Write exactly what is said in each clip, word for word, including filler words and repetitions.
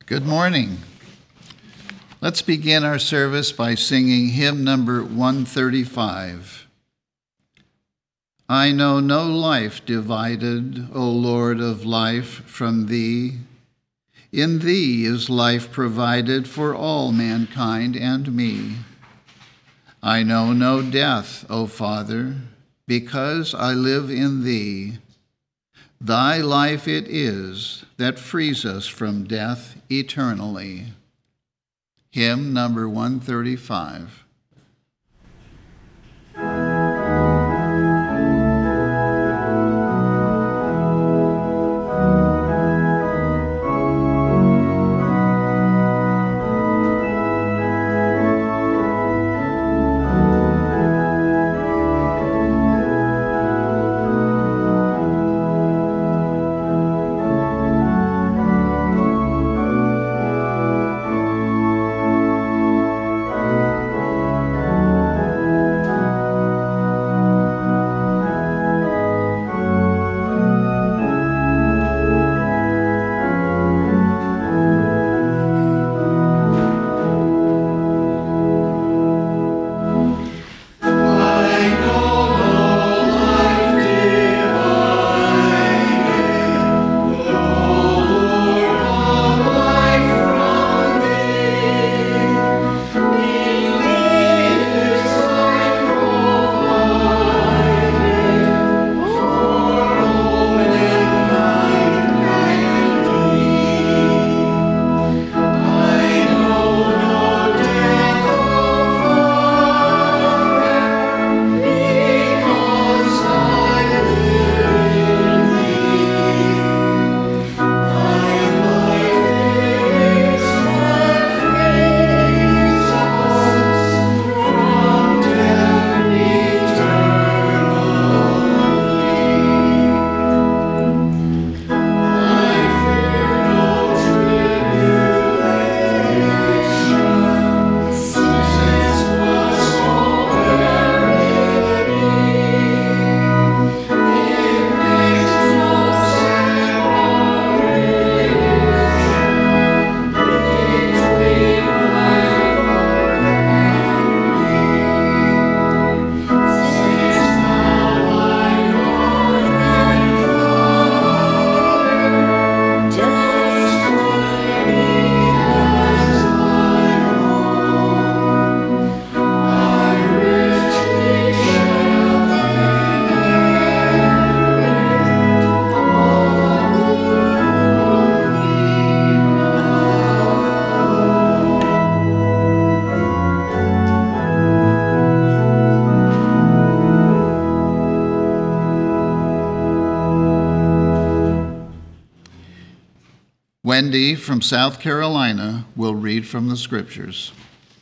Good morning. Let's begin our service by singing hymn number one thirty-five. I know no life divided, O Lord of life, from thee. In thee is life provided for all mankind and me. I know no death, O Father, because I live in thee. Thy life it is that frees us from death eternally. Hymn number one thirty-five. Wendy from South Carolina will read from the scriptures.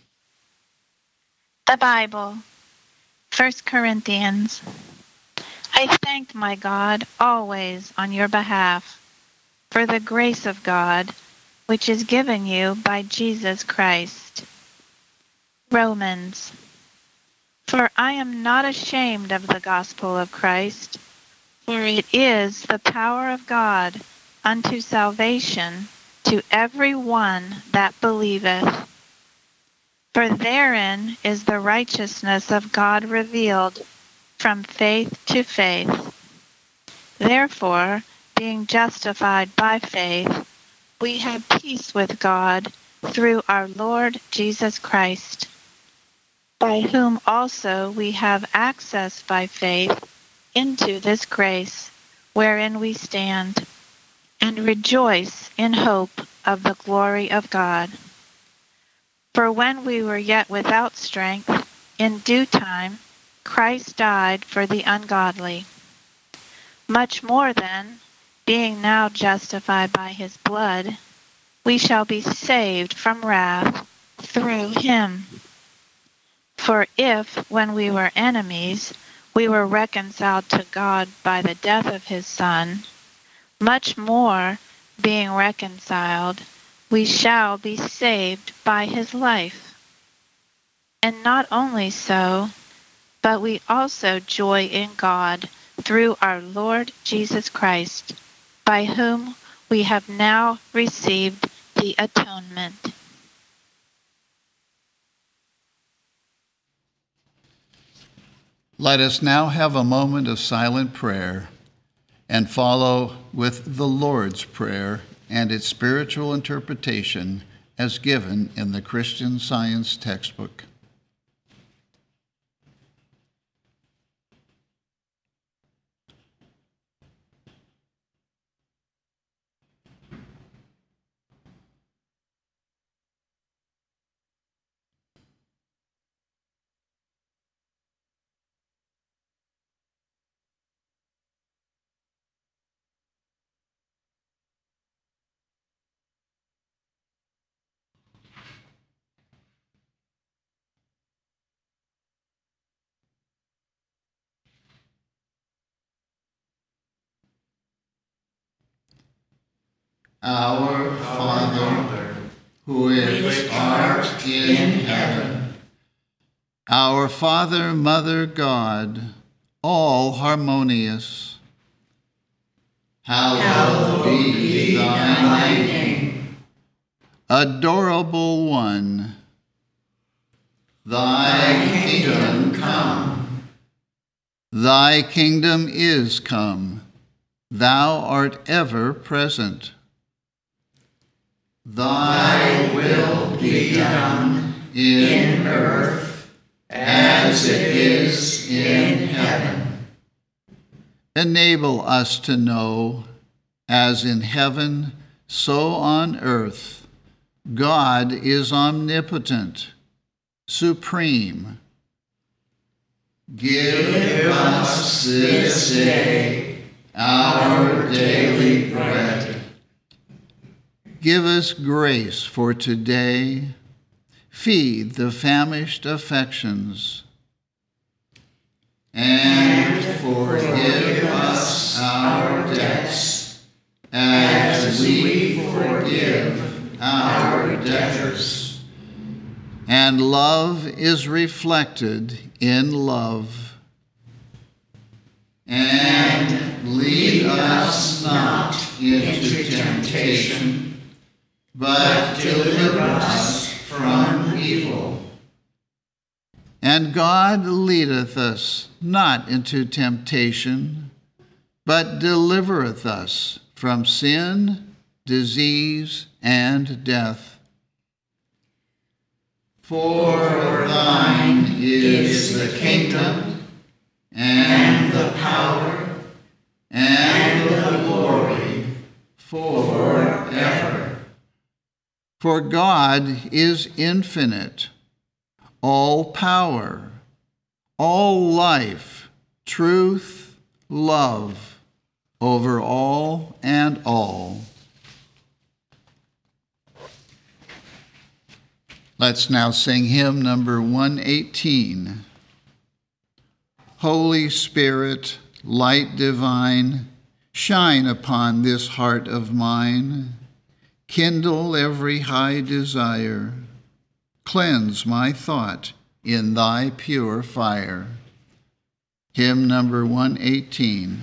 The Bible, First Corinthians. I thank my God always on your behalf for the grace of God, which is given you by Jesus Christ. Romans. For I am not ashamed of the gospel of Christ, for it is the power of God unto salvation to every one that believeth. For therein is the righteousness of God revealed from faith to faith. Therefore, being justified by faith, we have peace with God through our Lord Jesus Christ, by whom also we have access by faith into this grace wherein we stand, and rejoice in hope of the glory of God. For when we were yet without strength, in due time Christ died for the ungodly. Much more then, being now justified by his blood, we shall be saved from wrath through him. For if, when we were enemies, we were reconciled to God by the death of his Son, much more, being reconciled, we shall be saved by his life. And not only so, but we also joy in God through our Lord Jesus Christ, by whom we have now received the atonement. Let us now have a moment of silent prayer and follow with the Lord's Prayer and its spiritual interpretation as given in the Christian Science textbook. Our Father, who is art in heaven, our Father, Mother, God, all harmonious, hallowed be thy name. Adorable One, thy kingdom come. Thy kingdom is come. Thou art ever present. Thy will be done in earth as it is in heaven. Enable us to know, as in heaven, so on earth, God is omnipotent, supreme. Give us this day our daily bread. Give us grace for today. Feed the famished affections. And forgive us our debts as we forgive our debtors. And love is reflected in love. And lead us not into temptation, but deliver us from evil. And God leadeth us not into temptation, but delivereth us from sin, disease, and death. For thine is the kingdom, and the power, and the glory, forever. For God is infinite, all power, all life, truth, love, over all and all. Let's now sing hymn number one eighteen. Holy Spirit, light divine, shine upon this heart of mine. Kindle every high desire. Cleanse my thought in thy pure fire. Hymn number one eighteen.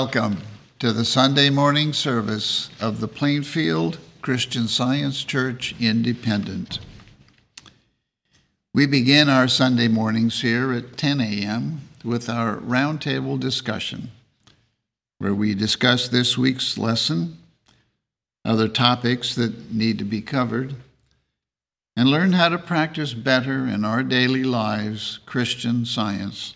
Welcome to the Sunday morning service of the Plainfield Christian Science Church Independent. We begin our Sunday mornings here at ten a.m. with our roundtable discussion, where we discuss this week's lesson, other topics that need to be covered, and learn how to practice better in our daily lives Christian Science.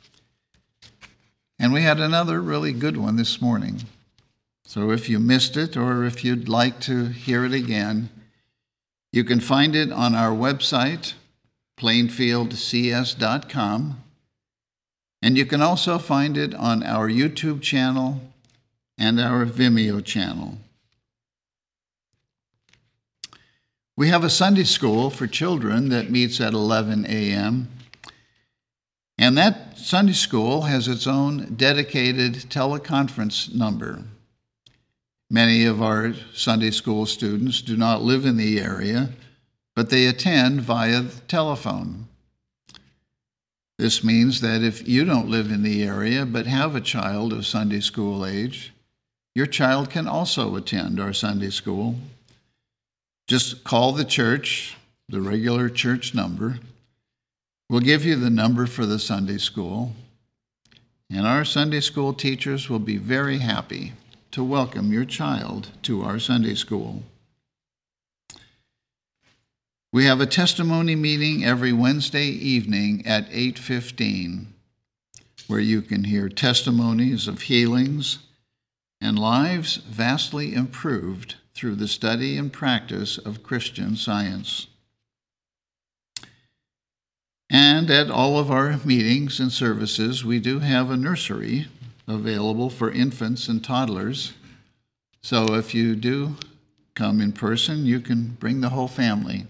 And we had another really good one this morning. So if you missed it or if you'd like to hear it again, you can find it on our website, plainfield c s dot com, and you can also find it on our YouTube channel and our Vimeo channel. We have a Sunday school for children that meets at eleven a.m., and that Sunday school has its own dedicated teleconference number. Many of our Sunday school students do not live in the area, but they attend via telephone. This means that if you don't live in the area but have a child of Sunday school age, your child can also attend our Sunday school. Just call the church, the regular church number. We'll give you the number for the Sunday school, and our Sunday school teachers will be very happy to welcome your child to our Sunday school. We have a testimony meeting every Wednesday evening at eight fifteen, where you can hear testimonies of healings and lives vastly improved through the study and practice of Christian Science. And at all of our meetings and services, we do have a nursery available for infants and toddlers. So if you do come in person, you can bring the whole family.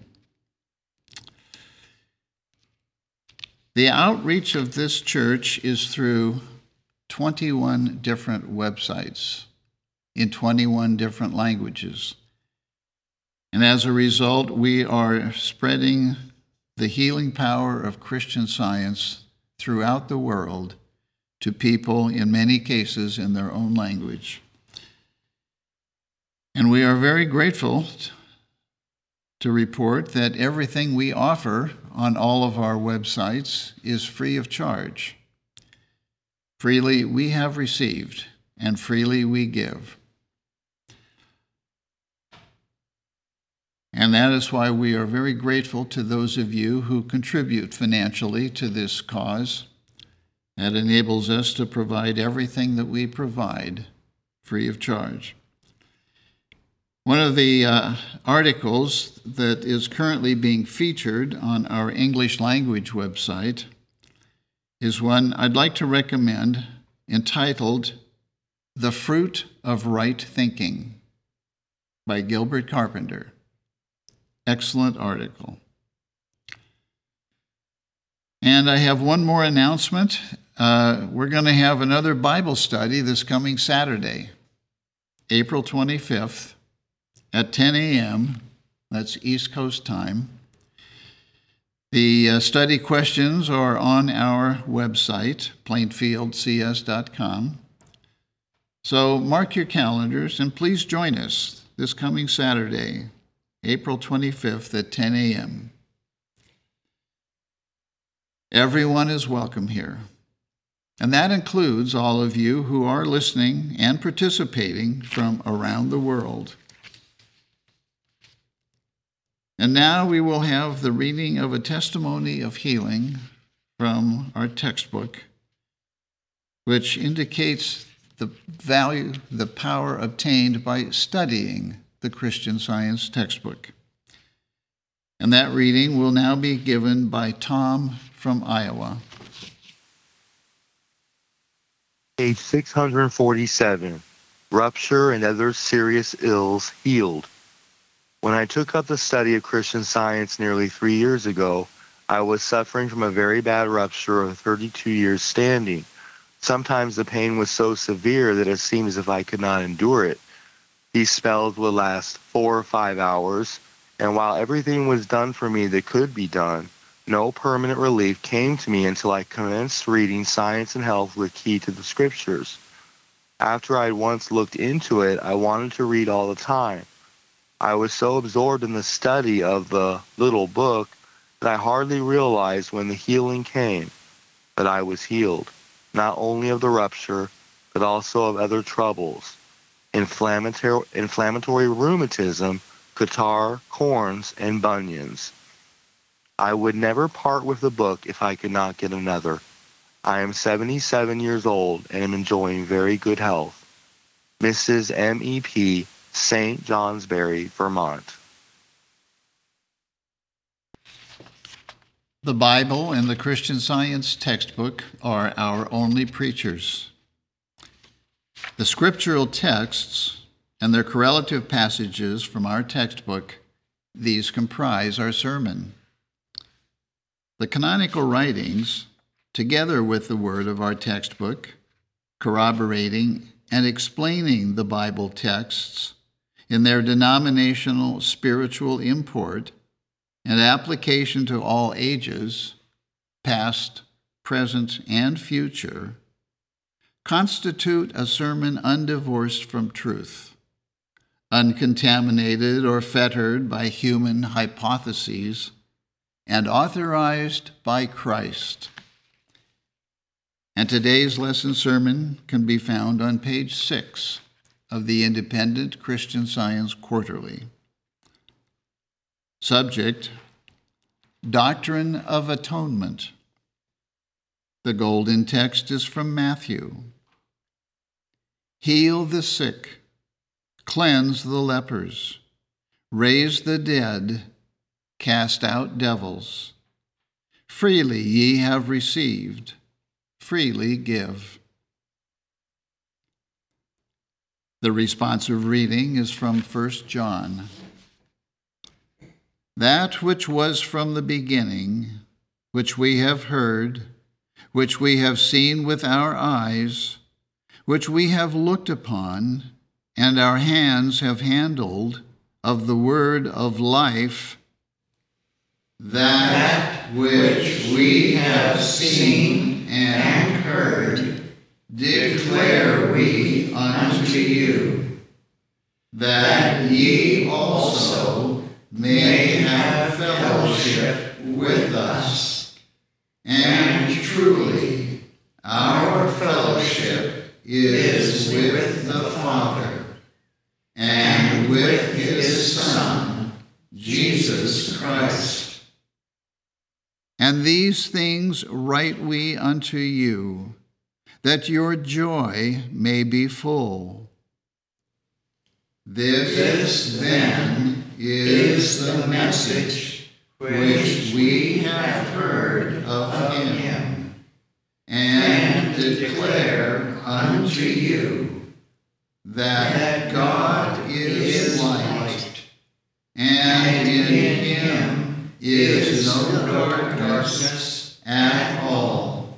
The outreach of this church is through twenty-one different websites in twenty-one different languages. And as a result, we are spreading the healing power of Christian Science throughout the world to people, in many cases, in their own language. And we are very grateful to report that everything we offer on all of our websites is free of charge. Freely we have received, and freely we give. And that is why we are very grateful to those of you who contribute financially to this cause. That enables us to provide everything that we provide free of charge. One of the uh, articles that is currently being featured on our English language website is one I'd like to recommend, entitled "The Fruit of Right Thinking" by Gilbert Carpenter. Excellent article. And I have one more announcement. Uh, we're going to have another Bible study this coming Saturday, April twenty-fifth, at ten a.m. That's East Coast time. The uh, study questions are on our website, plainfield c s dot com. So mark your calendars and please join us this coming Saturday, April twenty-fifth at ten a.m. Everyone is welcome here, and that includes all of you who are listening and participating from around the world. And now we will have the reading of a testimony of healing from our textbook, which indicates the value, the power obtained by studying the Christian Science textbook. And that reading will now be given by Tom from Iowa. Page six hundred forty-seven, Rupture and Other Serious Ills Healed. When I took up the study of Christian Science nearly three years ago, I was suffering from a very bad rupture of thirty-two years standing. Sometimes the pain was so severe that it seemed as if I could not endure it. These spells would last four or five hours, and while everything was done for me that could be done, no permanent relief came to me until I commenced reading Science and Health with Key to the Scriptures. After I'd once looked into it, I wanted to read all the time. I was so absorbed in the study of the little book that I hardly realized when the healing came that I was healed, not only of the rupture, but also of other troubles, inflammatory, inflammatory rheumatism, catarrh, corns, and bunions. I would never part with the book if I could not get another. I am seventy-seven years old and am enjoying very good health. Missus M E P, Saint Johnsbury, Vermont. The Bible and the Christian Science textbook are our only preachers. The scriptural texts and their correlative passages from our textbook, these comprise our sermon. The canonical writings, together with the word of our textbook, corroborating and explaining the Bible texts in their denominational spiritual import and application to all ages, past, present, and future, constitute a sermon undivorced from truth, uncontaminated or fettered by human hypotheses, and authorized by Christ. And today's lesson sermon can be found on page six of the Independent Christian Science Quarterly. Subject, Doctrine of Atonement. The golden text is from Matthew. Heal the sick, cleanse the lepers, raise the dead, cast out devils. Freely ye have received, freely give. The responsive reading is from First John. That which was from the beginning, which we have heard, which we have seen with our eyes, which we have looked upon, and our hands have handled, of the word of life, that which we have seen and heard, declare we unto you, that ye also may have fellowship with us. And truly, our fellowship is with the Father and with his Son, Jesus Christ. And these things write we unto you, that your joy may be full. This, this then is the message which we have heard of him, and declare unto you, that God is light, and in him is no darkness at all.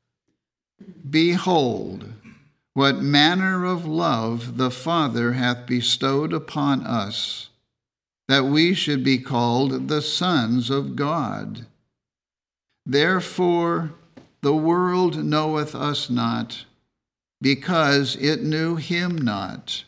Behold, what manner of love the Father hath bestowed upon us, that we should be called the sons of God. Therefore the world knoweth us not, because it knew him not.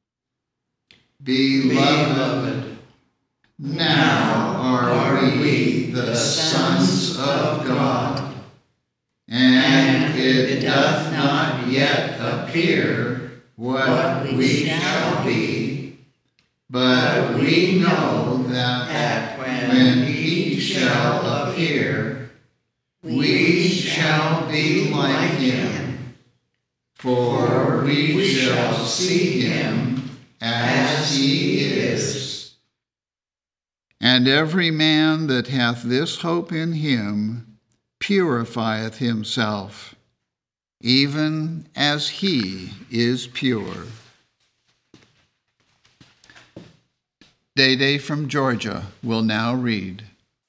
Beloved, now are we the sons of God, and it doth not yet appear what we shall be, but we know that when he shall appear, we shall be like him, for we shall see him as he is. And every man that hath this hope in him purifieth himself, even as he is pure. Day-Day from Georgia will now read.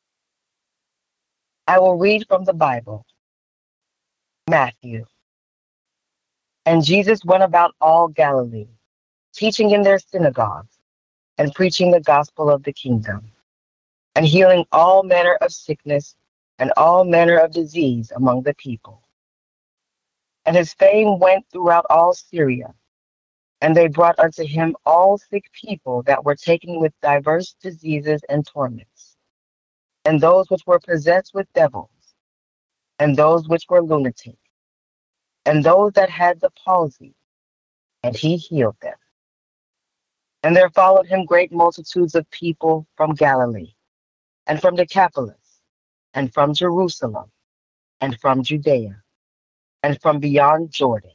I will read from the Bible. Matthew. And Jesus went about all Galilee, teaching in their synagogues, and preaching the gospel of the kingdom, and healing all manner of sickness and all manner of disease among the people. And his fame went throughout all Syria. And they brought unto him all sick people that were taken with diverse diseases and torments, and those which were possessed with devils, and those which were lunatic, and those that had the palsy, and he healed them. And there followed him great multitudes of people from Galilee, and from Decapolis, and from Jerusalem, and from Judea, and from beyond Jordan.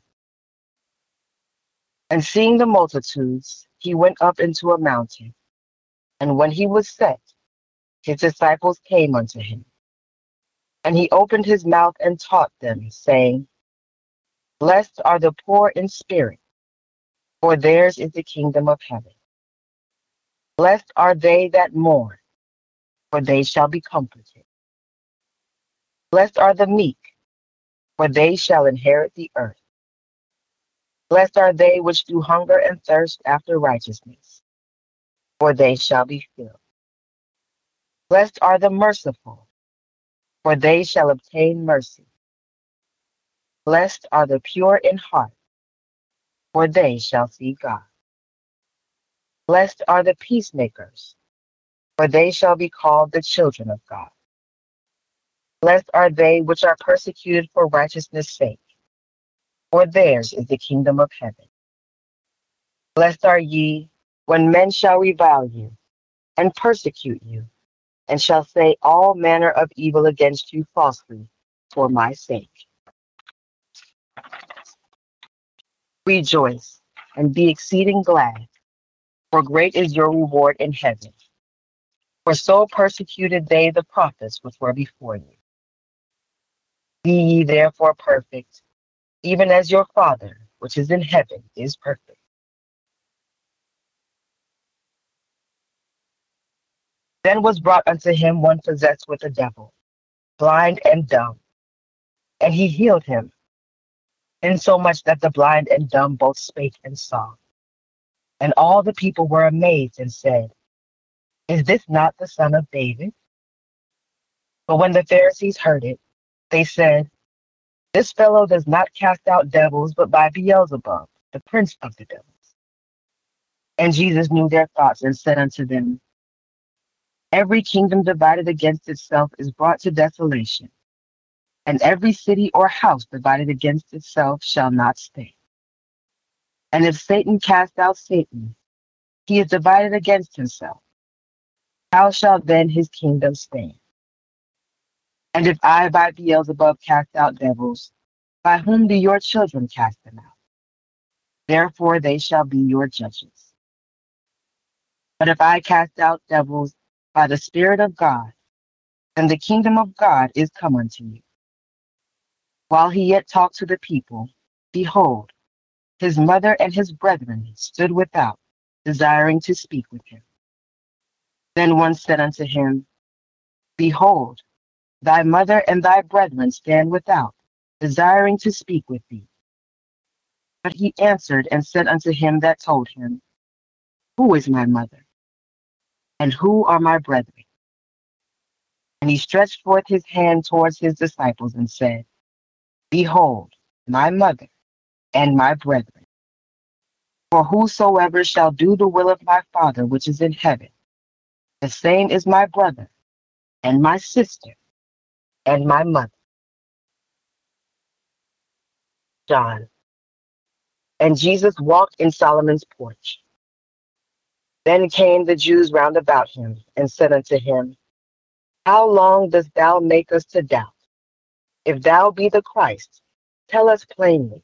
And seeing the multitudes, he went up into a mountain. And when he was set, his disciples came unto him. And he opened his mouth and taught them, saying, Blessed are the poor in spirit, for theirs is the kingdom of heaven. Blessed are they that mourn, for they shall be comforted. Blessed are the meek, for they shall inherit the earth. Blessed are they which do hunger and thirst after righteousness, for they shall be filled. Blessed are the merciful, for they shall obtain mercy. Blessed are the pure in heart, for they shall see God. Blessed are the peacemakers, for they shall be called the children of God. Blessed are they which are persecuted for righteousness' sake, for theirs is the kingdom of heaven. Blessed are ye when men shall revile you, and persecute you, and shall say all manner of evil against you falsely for my sake. Rejoice and be exceeding glad, for great is your reward in heaven. For so persecuted they the prophets which were before you. Be ye therefore perfect, even as your Father which is in heaven is perfect. Then was brought unto him one possessed with a devil, blind and dumb, and he healed him, insomuch that the blind and dumb both spake and saw. And all the people were amazed and said, Is this not the son of David? But when the Pharisees heard it, they said, This fellow does not cast out devils, but by Beelzebub, the prince of the devils. And Jesus knew their thoughts and said unto them, Every kingdom divided against itself is brought to desolation, and every city or house divided against itself shall not stay. And if Satan cast out Satan, he is divided against himself. How shall then his kingdom stand? And if I by Beelzebub cast out devils, by whom do your children cast them out? Therefore they shall be your judges. But if I cast out devils by the Spirit of God, then the kingdom of God is come unto you. While he yet talked to the people, behold, his mother and his brethren stood without, desiring to speak with him. Then one said unto him, Behold, thy mother and thy brethren stand without, desiring to speak with thee. But he answered and said unto him that told him, Who is my mother? And who are my brethren? And he stretched forth his hand towards his disciples and said, Behold, my mother and my brethren. For whosoever shall do the will of my Father which is in heaven, the same is my brother, and my sister, and my mother. John. And Jesus walked in Solomon's porch. Then came the Jews round about him, and said unto him, How long dost thou make us to doubt? If thou be the Christ, tell us plainly.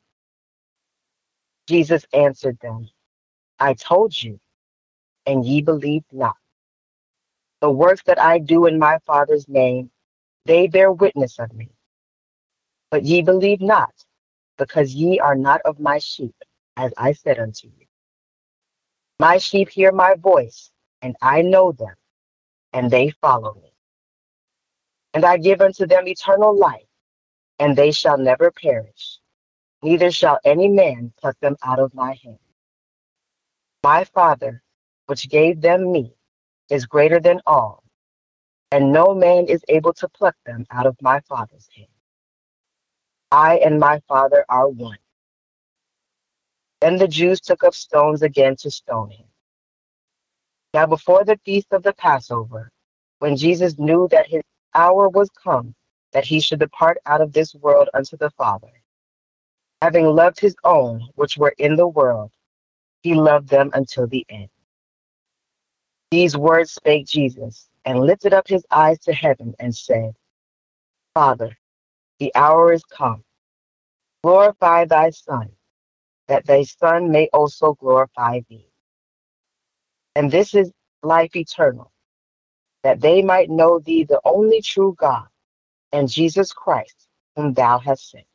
Jesus answered them, I told you, and ye believed not. The works that I do in my Father's name, they bear witness of me. But ye believe not, because ye are not of my sheep, as I said unto you. My sheep hear my voice, and I know them, and they follow me. And I give unto them eternal life, and they shall never perish, neither shall any man pluck them out of my hand. My Father, which gave them me, is greater than all, and no man is able to pluck them out of my Father's hand. I and my Father are one. Then the Jews took up stones again to stone him. Now before the feast of the Passover, when Jesus knew that his hour was come, that he should depart out of this world unto the Father, having loved his own which were in the world, he loved them until the end. These words spake Jesus, and lifted up his eyes to heaven, and said, Father, the hour is come. Glorify thy Son, that thy Son may also glorify thee. And this is life eternal, that they might know thee, the only true God, and Jesus Christ, whom thou hast sent.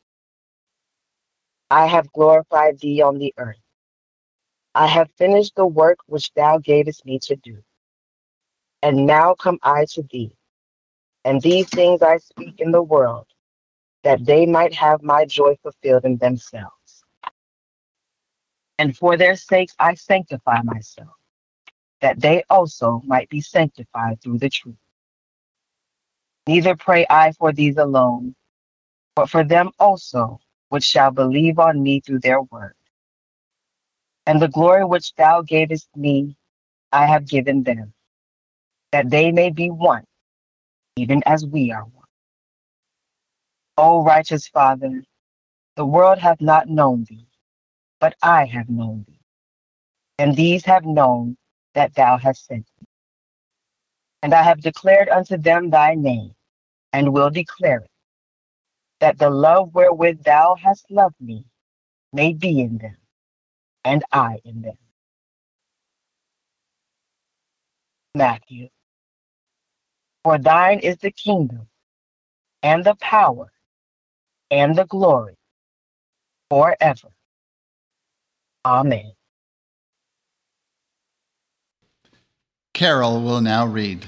I have glorified thee on the earth. I have finished the work which thou gavest me to do. And now come I to thee, and these things I speak in the world, that they might have my joy fulfilled in themselves. And for their sakes I sanctify myself, that they also might be sanctified through the truth. Neither pray I for these alone, but for them also which shall believe on me through their word. And the glory which thou gavest me, I have given them, that they may be one, even as we are one. O righteous Father, the world hath not known thee, but I have known thee, and these have known that thou hast sent me. And I have declared unto them thy name, and will declare it, that the love wherewith thou hast loved me may be in them, and I in them. Matthew. For thine is the kingdom, and the power, and the glory, forever. Amen. Carol will now read.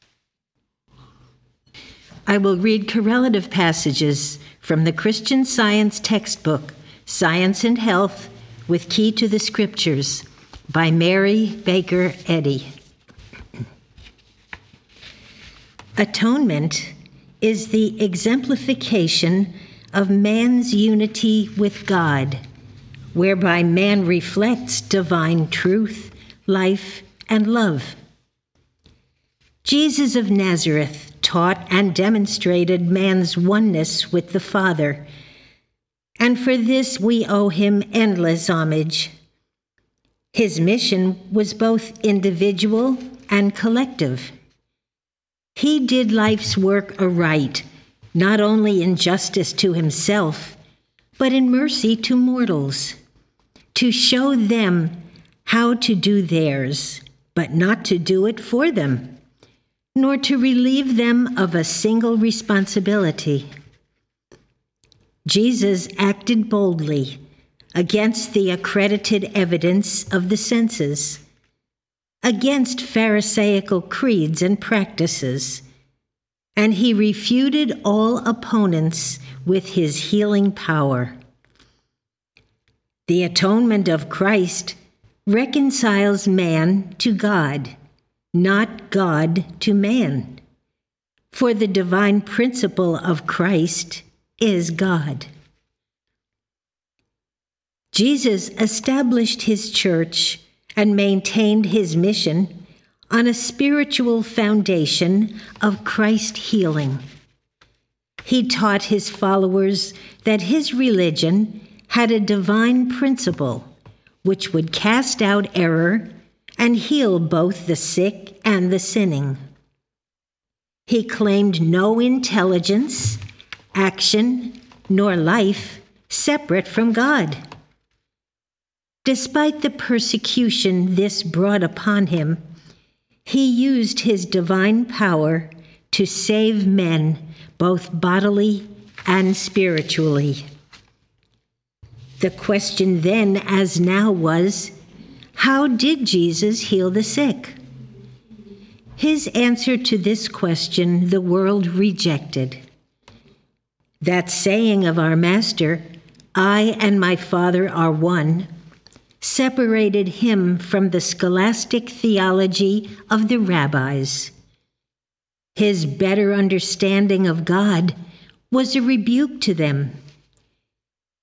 I will read correlative passages from the Christian Science textbook, Science and Health with Key to the Scriptures, by Mary Baker Eddy. Atonement is the exemplification of man's unity with God, whereby man reflects divine truth, life, and love. Jesus of Nazareth taught and demonstrated man's oneness with the Father, and for this we owe him endless homage. His mission was both individual and collective. He did life's work aright, not only in justice to himself, but in mercy to mortals, to show them how to do theirs, but not to do it for them, nor to relieve them of a single responsibility. Jesus acted boldly against the accredited evidence of the senses, against Pharisaical creeds and practices, and he refuted all opponents with his healing power. The atonement of Christ reconciles man to God, not God to man, for the divine principle of Christ is God. Jesus established his church and maintained his mission on a spiritual foundation of Christ healing. He taught his followers that his religion had a divine principle which would cast out error and heal both the sick and the sinning. He claimed no intelligence, action, nor life separate from God. Despite the persecution this brought upon him, he used his divine power to save men both bodily and spiritually. The question then, as now, was, how did Jesus heal the sick? His answer to this question the world rejected. That saying of our Master, "I and my Father are one," separated him from the scholastic theology of the rabbis. His better understanding of God was a rebuke to them,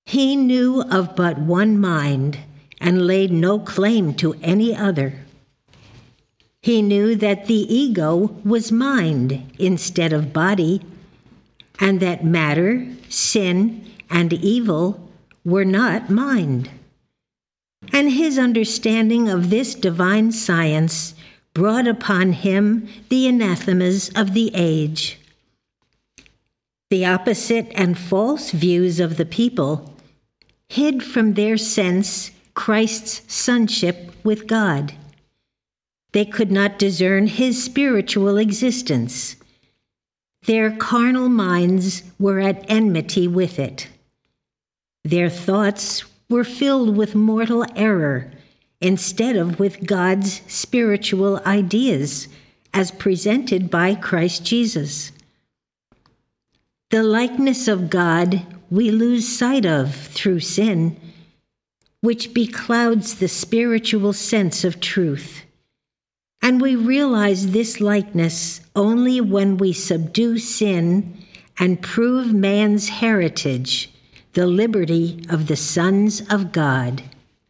He knew of but one mind and laid no claim to any other. He knew that the ego was mind instead of body, and that matter, sin, and evil were not mind. And his understanding of this divine science brought upon him the anathemas of the age. The opposite and false views of the people hid from their sense Christ's sonship with God. They could not discern his spiritual existence. Their carnal minds were at enmity with it. Their thoughts were filled with mortal error instead of with God's spiritual ideas as presented by Christ Jesus. The likeness of God we lose sight of through sin, which beclouds the spiritual sense of truth. And we realize this likeness only when we subdue sin and prove man's heritage, the liberty of the sons of God.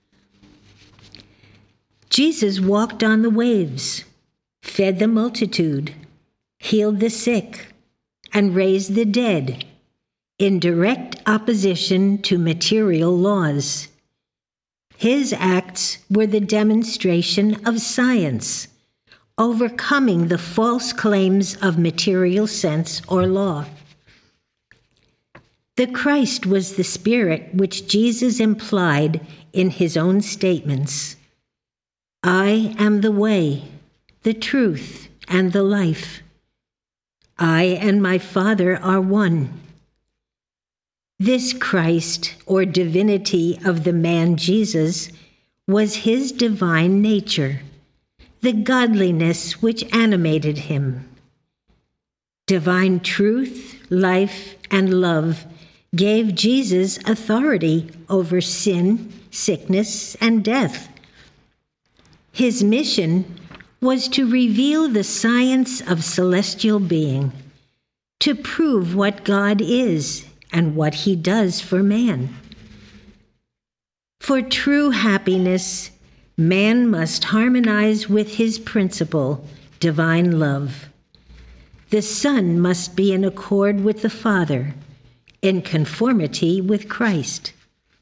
Jesus walked on the waves, fed the multitude, healed the sick, and raised the dead, in direct opposition to material laws. His acts were the demonstration of science, overcoming the false claims of material sense or law. The Christ was the Spirit which Jesus implied in his own statements. I am the way, the truth, and the life. I and my Father are one. This Christ, or divinity of the man Jesus, was his divine nature, the godliness which animated him. Divine truth, life, and love gave Jesus authority over sin, sickness, and death. His mission was to reveal the science of celestial being, to prove what God is and what he does for man. For true happiness, man must harmonize with his principle, divine love. The Son must be in accord with the Father, in conformity with Christ.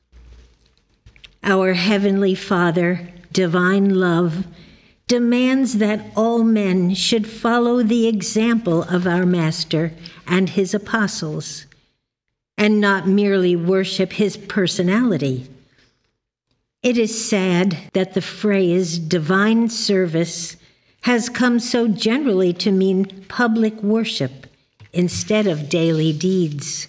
Our Heavenly Father, divine love, demands that all men should follow the example of our Master and his apostles, and not merely worship his personality. It is sad that the phrase divine service has come so generally to mean public worship instead of daily deeds.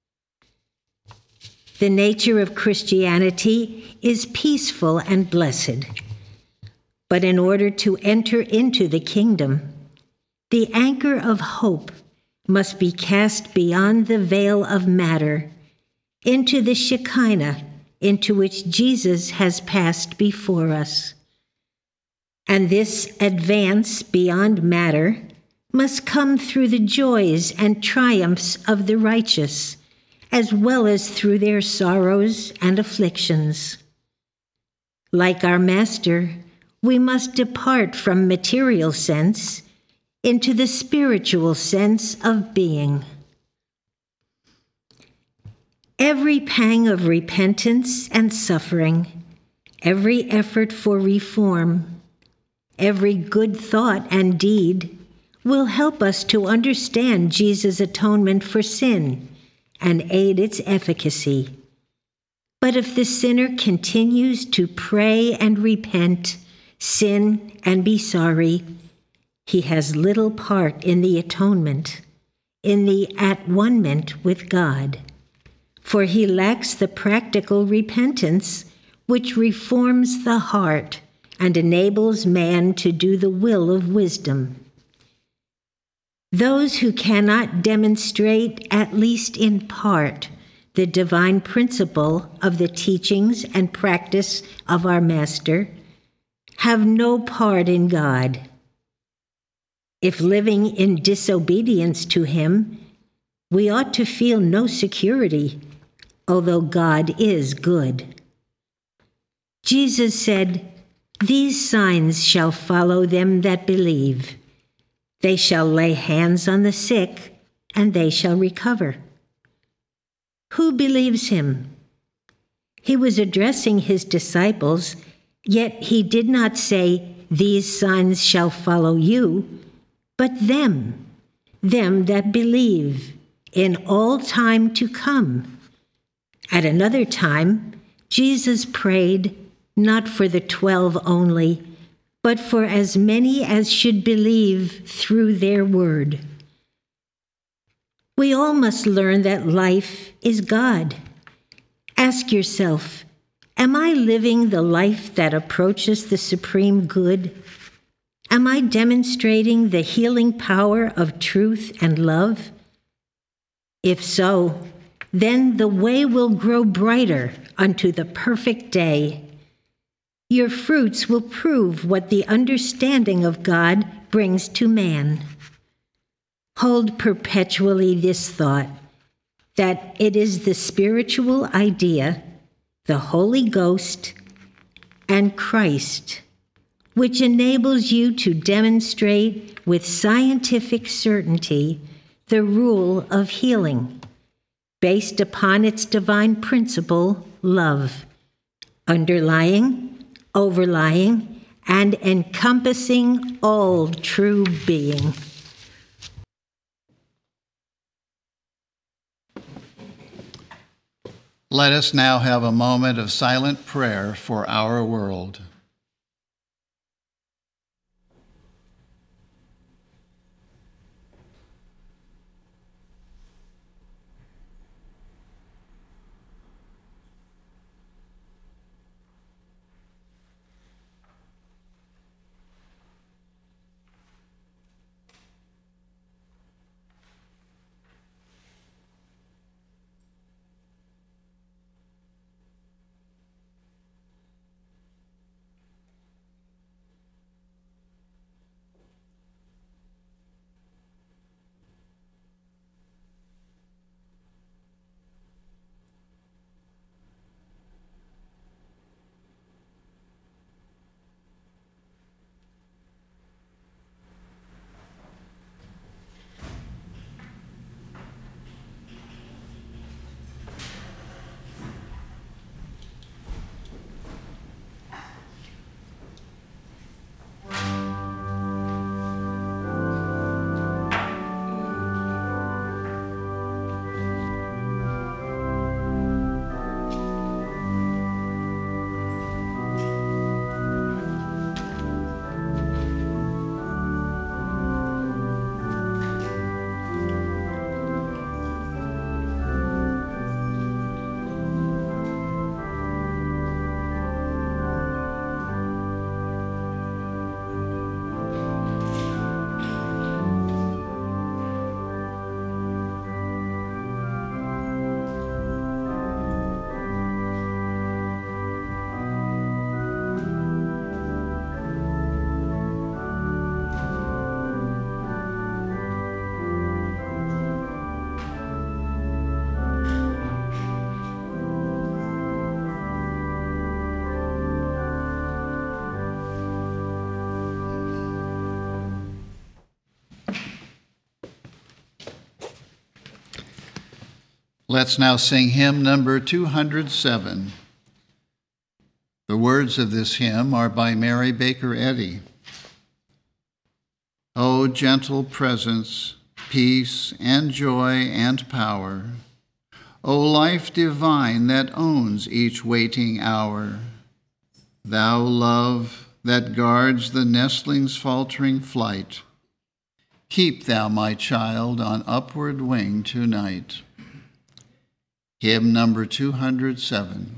The nature of Christianity is peaceful and blessed. But in order to enter into the kingdom, the anchor of hope must be cast beyond the veil of matter into the Shekinah into which Jesus has passed before us. And this advance beyond matter must come through the joys and triumphs of the righteous, as well as through their sorrows and afflictions. Like our Master, we must depart from material sense into the spiritual sense of being. Every pang of repentance and suffering, every effort for reform, every good thought and deed will help us to understand Jesus' atonement for sin and aid its efficacy. But if the sinner continues to pray and repent, sin and be sorry, he has little part in the atonement, in the at-one-ment with God, for he lacks the practical repentance which reforms the heart and enables man to do the will of wisdom. Those who cannot demonstrate, at least in part, the divine principle of the teachings and practice of our Master have no part in God. If living in disobedience to him, we ought to feel no security, although God is good. Jesus said, "These signs shall follow them that believe. They shall lay hands on the sick, and they shall recover." Who believes him? He was addressing his disciples, yet he did not say, "These signs shall follow you," but them, them that believe, in all time to come. At another time, Jesus prayed, not for the twelve only, but for as many as should believe through their word. We all must learn that life is God. Ask yourself, am I living the life that approaches the supreme good? Am I demonstrating the healing power of truth and love? If so, then the way will grow brighter unto the perfect day. Your fruits will prove what the understanding of God brings to man. Hold perpetually this thought, that it is the spiritual idea, the Holy Ghost, and Christ, which enables you to demonstrate with scientific certainty the rule of healing, based upon its divine principle, love, underlying, overlying, and encompassing all true being. Let us now have a moment of silent prayer for our world. Let's now sing hymn number two hundred seven. The words of this hymn are by Mary Baker Eddy. O gentle presence, peace and joy and power, O life divine that owns each waiting hour, thou love that guards the nestling's faltering flight, keep thou my child on upward wing tonight. Hymn number two hundred seven.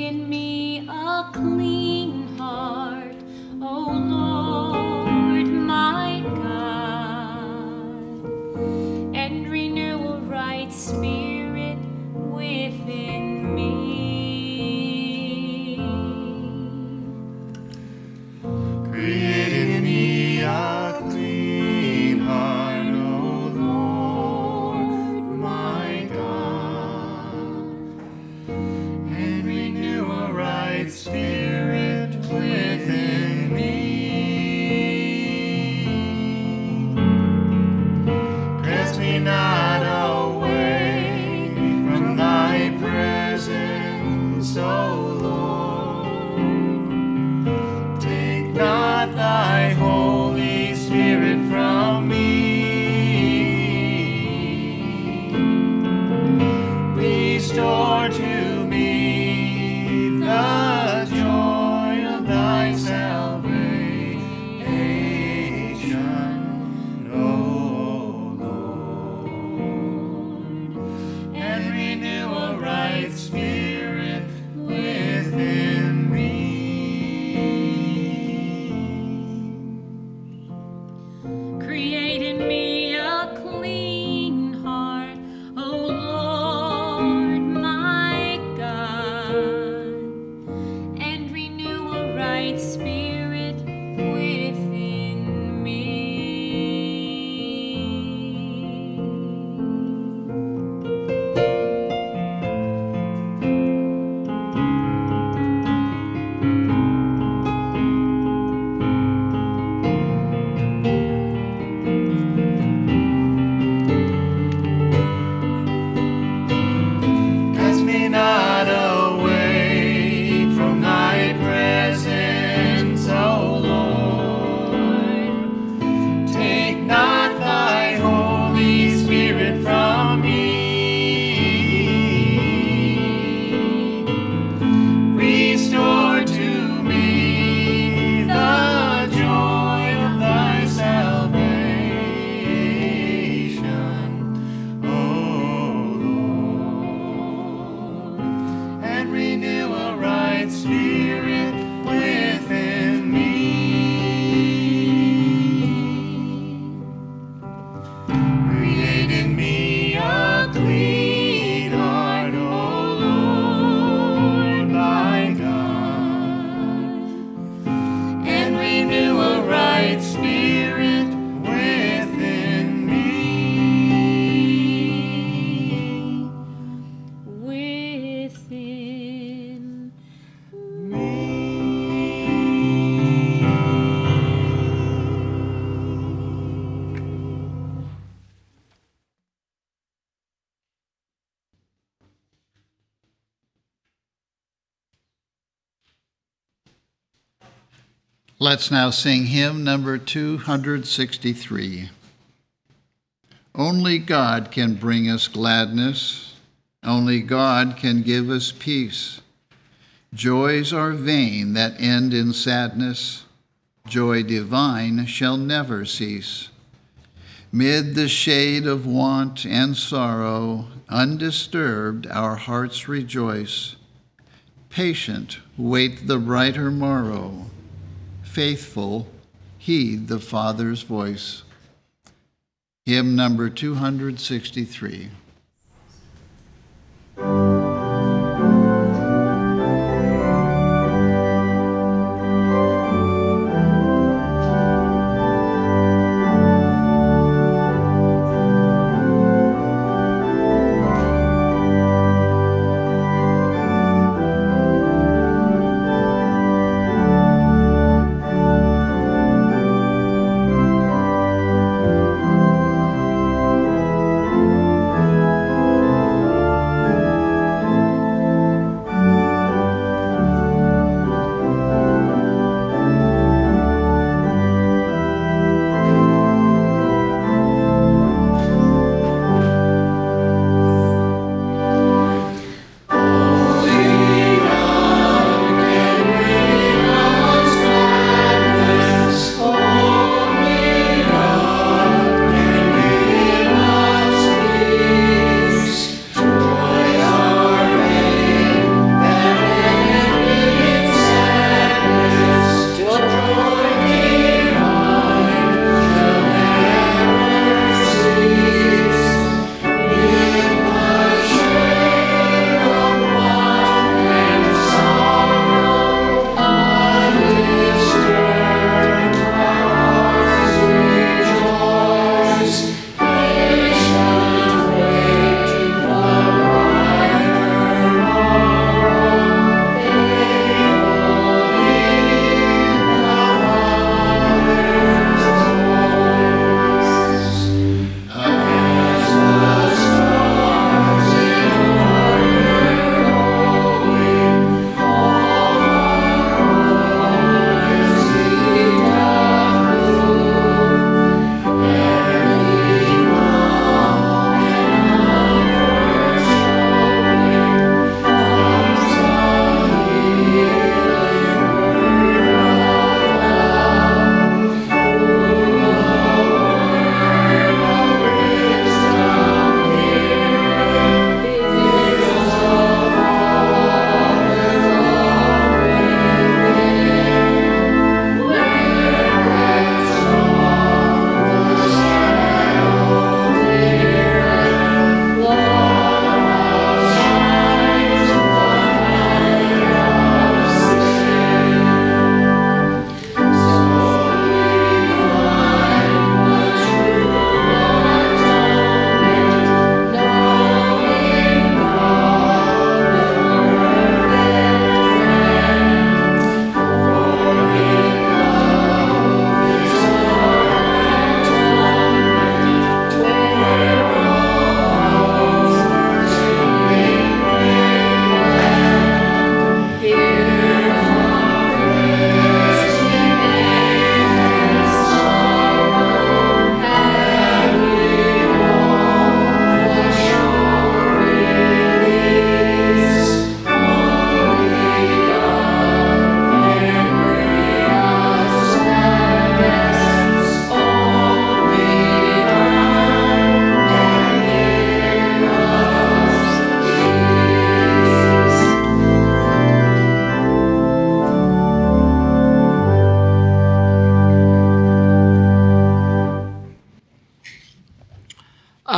in me a clean heart, O Lord my God, and renew a right spirit within me. Create in me a clean heart, O Lord, my God, and renew a right spirit within me. Cast me not away from thy presence, O Lord. Take not thy Holy Spirit from me. Restore to me the joy of thy salvation, O Lord, and renew a right spirit within me. Create in me a clean heart, O Lord my God, and renew a right spirit within me. Cast me not away from thy presence, O Lord. Take not thy Holy Spirit from me. Restore to me the joy of thy salvation, O Lord, and renew a right spirit within me. Create in me a clean heart, O Lord my God, and renew a right spirit within me. Within Let's now sing hymn number two hundred sixty-three. Only God can bring us gladness. Only God can give us peace. Joys are vain that end in sadness. Joy divine shall never cease. Mid the shade of want and sorrow, undisturbed our hearts rejoice. Patient, wait the brighter morrow. Faithful, heed the Father's voice. Hymn number two hundred sixty-three. O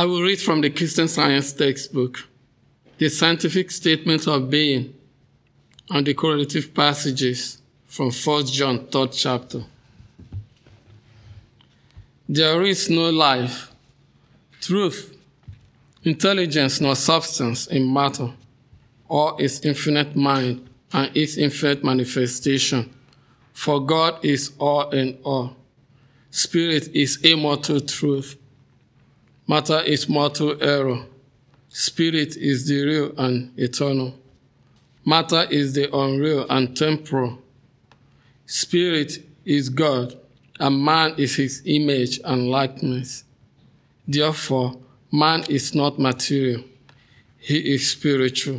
I will read from the Christian Science textbook, the scientific statement of being, and the correlative passages from First John, third chapter. There is no life, truth, intelligence, nor substance in matter, or its infinite mind and its infinite manifestation. For God is all in all. Spirit is immortal truth. Matter is mortal error. Spirit is the real and eternal. Matter is the unreal and temporal. Spirit is God, and man is his image and likeness. Therefore, man is not material. He is spiritual.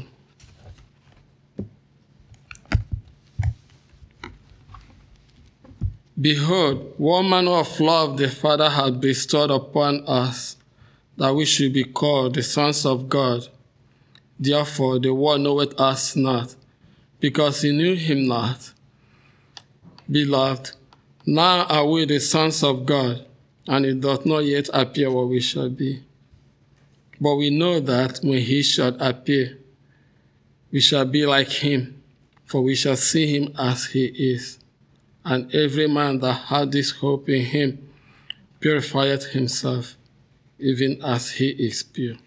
Behold, what manner of love the Father hath bestowed upon us, that we should be called the sons of God. Therefore the world knoweth us not, because he knew him not. Beloved, now are we the sons of God, and it doth not yet appear what we shall be. But we know that when he shall appear, we shall be like him, for we shall see him as he is. And every man that hath this hope in him purifieth himself, even as he is pure.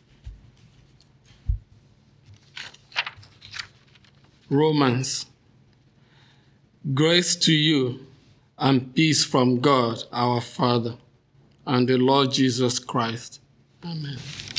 Romans. Grace to you and peace from God our Father and the Lord Jesus Christ. Amen.